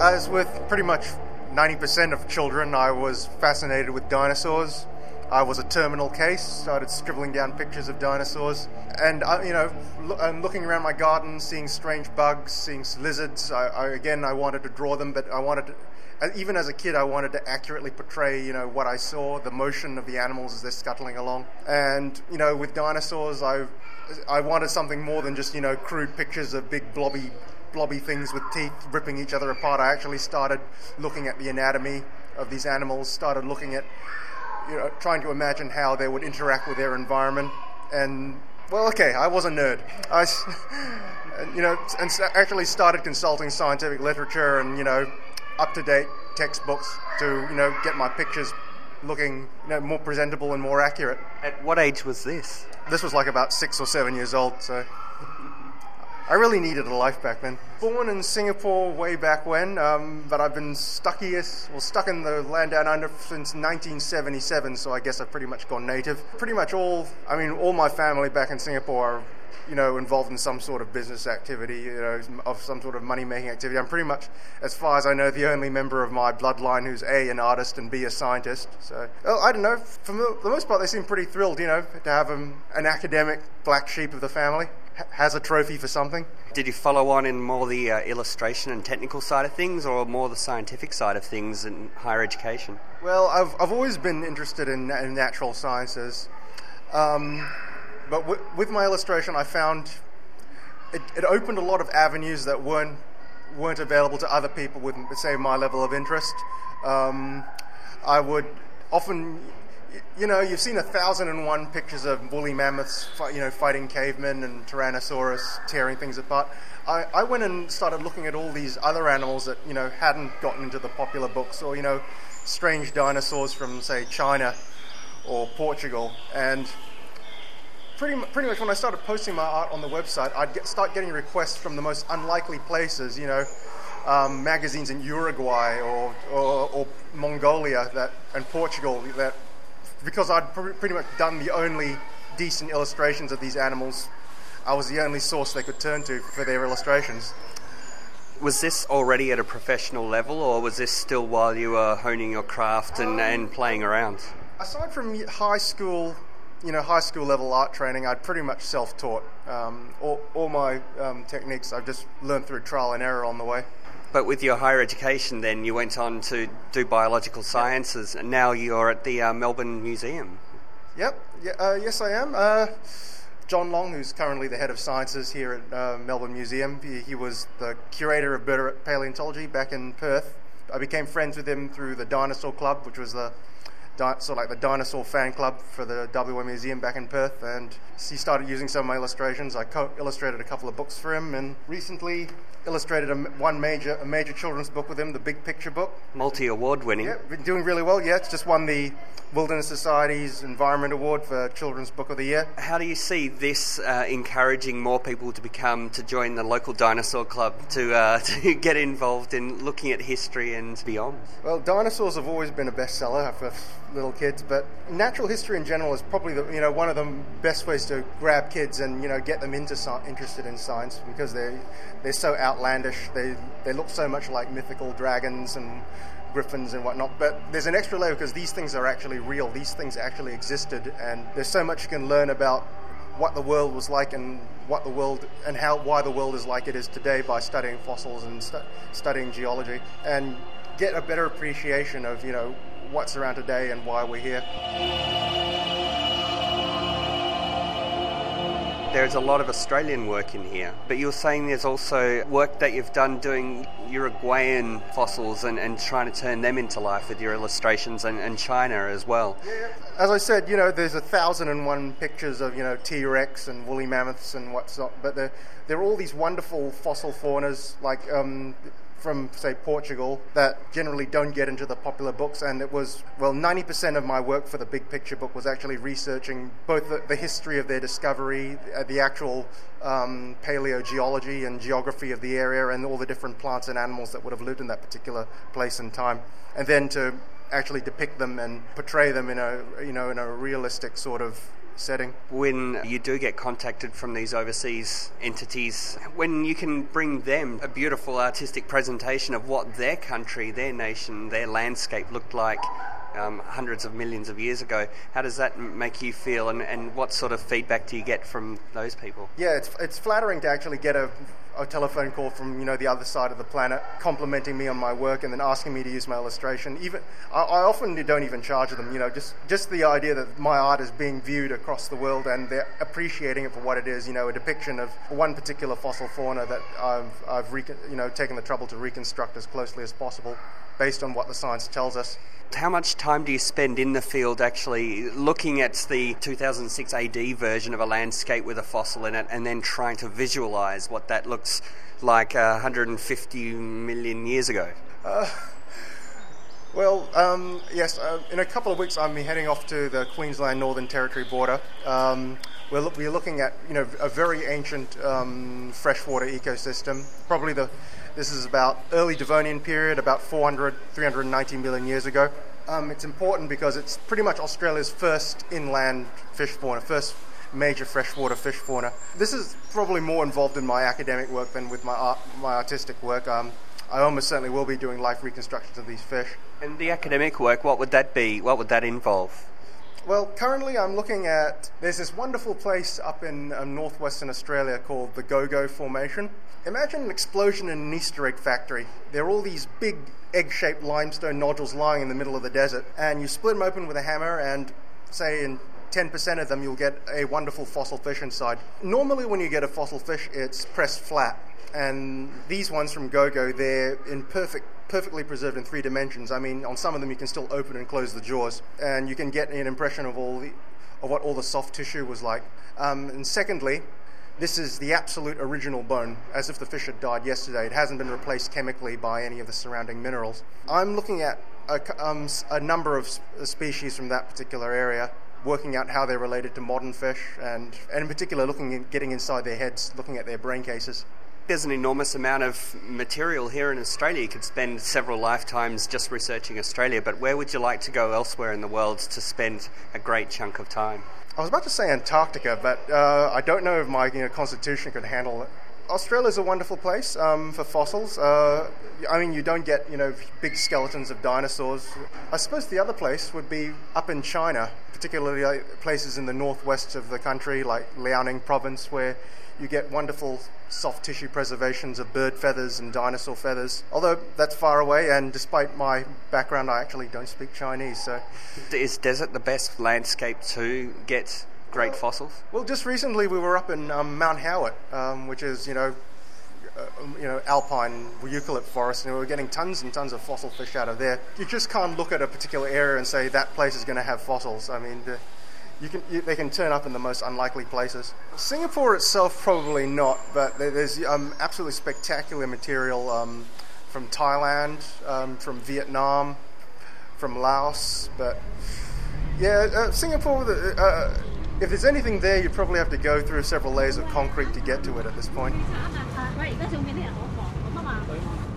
as with pretty much 90% of children, I was fascinated with dinosaurs. I was a terminal case, started scribbling down pictures of dinosaurs. And, looking around my garden, seeing strange bugs, seeing lizards. I wanted to draw them, but even as a kid, I wanted to accurately portray, what I saw, the motion of the animals as they're scuttling along. And, with dinosaurs, I wanted something more than just, crude pictures of big blobby things with teeth ripping each other apart. I actually started looking at the anatomy of these animals, started looking at, trying to imagine how they would interact with their environment. And, I was a nerd. And actually started consulting scientific literature and, up-to-date textbooks to, get my pictures looking, more presentable and more accurate. At what age was this? This was like about 6 or 7 years old, so I really needed a life back then. Born in Singapore way back when, but I've been stuck in the land down under since 1977, so I guess I've pretty much gone native. Pretty much all my family back in Singapore are, involved in some sort of business activity, of some sort of money-making activity. I'm pretty much, as far as I know, the only member of my bloodline who's A, an artist, and B, a scientist. So, I don't know, for the most part, they seem pretty thrilled, to have an academic black sheep of the family. Has a trophy for something. Did you follow on in more the illustration and technical side of things, or more the scientific side of things in higher education? Well, I've always been interested in natural sciences, but with my illustration, I found it opened a lot of avenues that weren't available to other people with, say, my level of interest. I would often. You've seen 1,001 pictures of woolly mammoths, fighting cavemen and Tyrannosaurus tearing things apart. I went and started looking at all these other animals that, hadn't gotten into the popular books, or, strange dinosaurs from, say, China or Portugal. And pretty much when I started posting my art on the website, I'd start getting requests from the most unlikely places, magazines in Uruguay or Mongolia and Portugal that, because I'd pretty much done the only decent illustrations of these animals, I was the only source they could turn to for their illustrations. Was this already at a professional level, or was this still while you were honing your craft and playing around? Aside from high school level art training, I'd pretty much self-taught. All my techniques I've just learned through trial and error on the way. But with your higher education then, you went on to do biological sciences, and now you're at the Melbourne Museum. Yep. Yes, I am. John Long, who's currently the head of sciences here at Melbourne Museum, he was the curator of vertebrate paleontology back in Perth. I became friends with him through the Dinosaur Club, which was the dinosaur fan club for the WA Museum back in Perth, and he started using some of my illustrations. I illustrated a couple of books for him, and recently illustrated a major children's book with him, the Big Picture book. Multi-award winning. Yeah, been doing really well. Yeah, it's just won the Wilderness Society's Environment Award for Children's Book of the Year. How do you see this encouraging more people to join the local dinosaur club, to get involved in looking at history and beyond? Well, dinosaurs have always been a bestseller for little kids, but natural history in general is probably one of the best ways to grab kids and get them interested in science, because they're so outlandish. They look so much like mythical dragons and griffins and whatnot, but there's an extra layer because these things are actually real. These things actually existed, and there's so much you can learn about what the world was like and why the world is like it is today by studying fossils and studying geology, and get a better appreciation of what's around today and why we're here. There's a lot of Australian work in here, but you were saying there's also work that you've done doing Uruguayan fossils and trying to turn them into life with your illustrations, and China as well. Yeah. As I said, there's 1,001 pictures of, T-Rex and woolly mammoths and what's not, but there are all these wonderful fossil faunas, like from, say, Portugal, that generally don't get into the popular books, and it was, 90% of my work for the Big Picture book was actually researching both the history of their discovery, the actual paleogeology and geography of the area, and all the different plants and animals that would have lived in that particular place and time, and then to actually depict them and portray them in a realistic sort of setting. When you do get contacted from these overseas entities, when you can bring them a beautiful artistic presentation of what their country, their nation, their landscape looked like hundreds of millions of years ago, how does that make you feel, and what sort of feedback do you get from those people? Yeah, it's flattering to actually get a telephone call from the other side of the planet, complimenting me on my work and then asking me to use my illustration. Even I often don't even charge them. Just the idea that my art is being viewed across the world and they're appreciating it for what it is. A depiction of one particular fossil fauna that I've taken the trouble to reconstruct as closely as possible, based on what the science tells us. How much time do you spend in the field actually looking at the 2006 AD version of a landscape with a fossil in it and then trying to visualise what that looks like 150 million years ago? Yes, in a couple of weeks I'm heading off to the Queensland Northern Territory border. We're looking at a very ancient freshwater ecosystem. This is about early Devonian period, about 390 million years ago. It's important because it's pretty much Australia's first inland fish fauna, first major freshwater fish fauna. This is probably more involved in my academic work than with my artistic work. I almost certainly will be doing life reconstructions of these fish. And the academic work, what would that be? What would that involve? Well, currently I'm looking at, there's this wonderful place up in northwestern Australia called the Gogo Formation. Imagine an explosion in an Easter egg factory. There are all these big egg-shaped limestone nodules lying in the middle of the desert, and you split them open with a hammer, and say in 10% of them you'll get a wonderful fossil fish inside. Normally when you get a fossil fish, it's pressed flat, and these ones from Gogo, they're in perfectly preserved in 3 dimensions. I mean, on some of them you can still open and close the jaws, and you can get an impression of what all the soft tissue was like. And secondly, this is the absolute original bone, as if the fish had died yesterday. It hasn't been replaced chemically by any of the surrounding minerals. I'm looking at a number of species from that particular area, working out how they're related to modern fish, and in particular getting inside their heads, looking at their brain cases. There's an enormous amount of material here in Australia. You could spend several lifetimes just researching Australia, but where would you like to go elsewhere in the world to spend a great chunk of time? I was about to say Antarctica, but I don't know if my constitution could handle it. Australia's a wonderful place for fossils. You don't get big skeletons of dinosaurs. I suppose the other place would be up in China, particularly places in the northwest of the country, like Liaoning province, where you get wonderful soft tissue preservations of bird feathers and dinosaur feathers. Although that's far away, and despite my background, I actually don't speak Chinese. So, is desert the best landscape to get great fossils? Well, just recently we were up in Mount Howitt, which is alpine eucalypt forest, and we were getting tons and tons of fossil fish out of there. You just can't look at a particular area and say that place is going to have fossils. I mean, they can turn up in the most unlikely places. Singapore itself, probably not, but there's absolutely spectacular material from Thailand, from Vietnam, from Laos. But yeah, Singapore, if there's anything there, you'd probably have to go through several layers of concrete to get to it at this point.